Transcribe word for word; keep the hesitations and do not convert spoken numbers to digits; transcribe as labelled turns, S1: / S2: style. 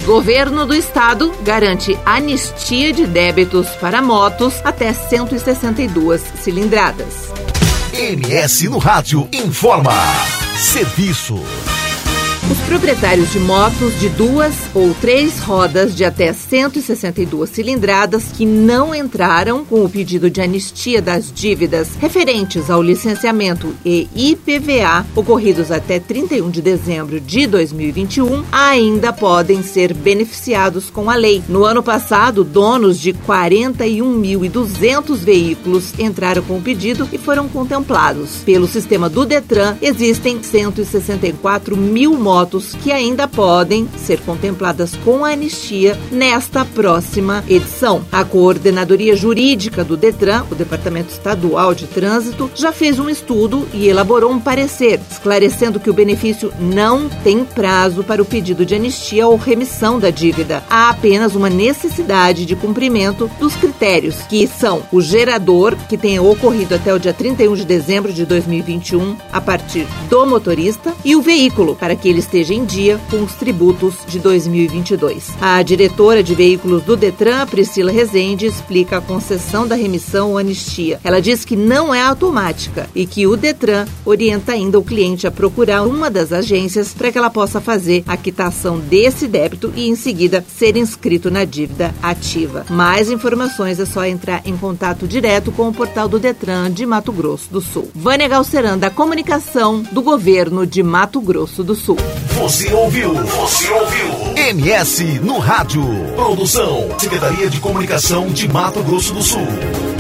S1: Governo do Estado garante anistia de débitos para motos até cento e sessenta e duas cilindradas.
S2: M S no Rádio informa. Serviço.
S1: Os proprietários de motos de duas ou três rodas de até cento e sessenta e duas cilindradas que não entraram com o pedido de anistia das dívidas referentes ao licenciamento e I P V A ocorridos até trinta e um de dezembro de dois mil e vinte e um ainda podem ser beneficiados com a lei. No ano passado, donos de quarenta e um mil e duzentos veículos entraram com o pedido e foram contemplados. Pelo sistema do Detran, existem cento e sessenta e quatro mil motos motos que ainda podem ser contempladas com a anistia nesta próxima edição. A Coordenadoria Jurídica do Detran, o Departamento Estadual de Trânsito, já fez um estudo e elaborou um parecer, esclarecendo que o benefício não tem prazo para o pedido de anistia ou remissão da dívida. Há apenas uma necessidade de cumprimento dos critérios, que são o gerador, que tenha ocorrido até o dia trinta e um de dezembro de dois mil e vinte e um, a partir do motorista, e o veículo, para que ele esteja em dia com os tributos de dois mil e vinte e dois. A diretora de veículos do Detran, Priscila Rezende, explica a concessão da remissão ou anistia. Ela diz que não é automática e que o Detran orienta ainda o cliente a procurar uma das agências para que ela possa fazer a quitação desse débito e, em seguida, ser inscrito na dívida ativa. Mais informações é só entrar em contato direto com o portal do Detran de Mato Grosso do Sul. Vânia Galceran, da Comunicação do Governo de Mato Grosso do Sul.
S2: Você ouviu? Você ouviu? M S no Rádio. Produção: Secretaria de Comunicação de Mato Grosso do Sul.